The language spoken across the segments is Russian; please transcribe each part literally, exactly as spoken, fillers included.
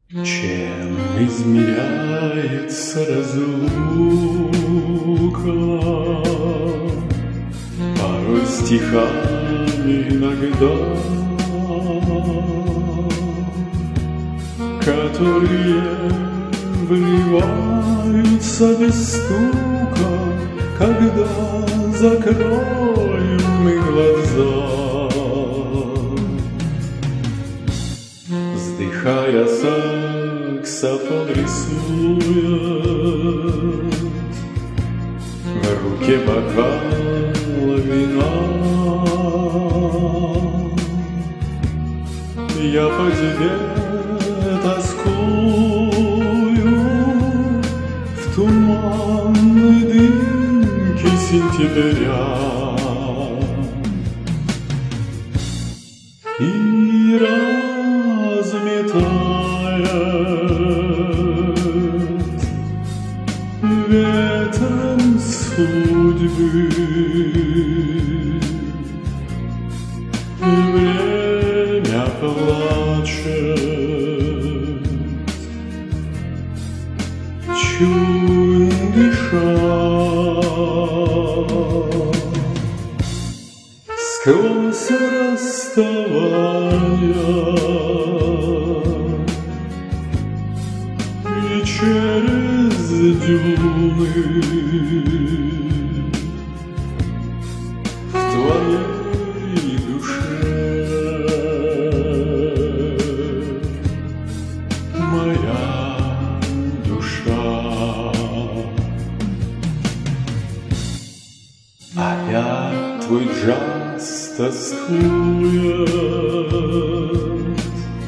Чем измеряется разлука? Порой стихами иногда, которые вливаются без стука, когда закроем мы глаза. Вздыхая, саксофон рисует в руке бокал вина. Я по тебе тоскую в туманной дымке сентября. И разметает ветром судьбы, и время плачет, чуть дыша. Сквозь расставания и через дюны в твоей душе моя душа. Опять твой джаз тоскует,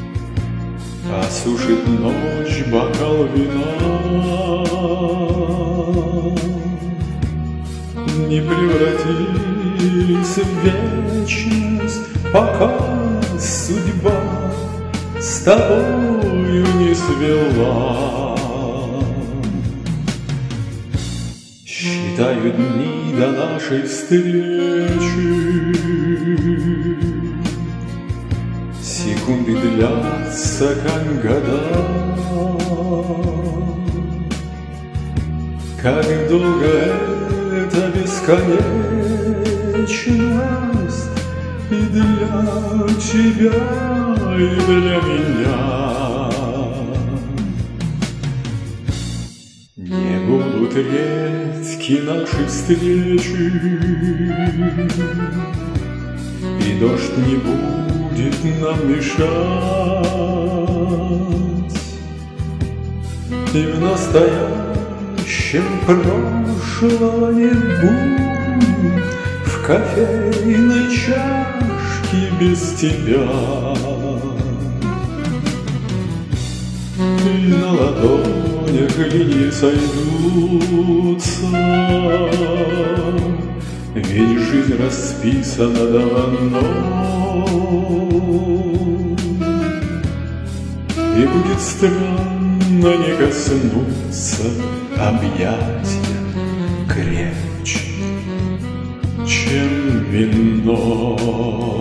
осушит ночь бокал вина. Не превратись в вечность, пока судьба с тобою не свела. Считаю дни до нашей встречи, секунды длятся, как года. Как долго эта бесконечность и для тебя, и для меня. Не будут редки наши встречи, и дождь не будет нам мешать, и в настоящем прошлого не будет в кофейной чашке без тебя. И на ладонях линии сойдутся, ведь жизнь расписана давно. И будет странно не коснуться объятия крепче, чем вино.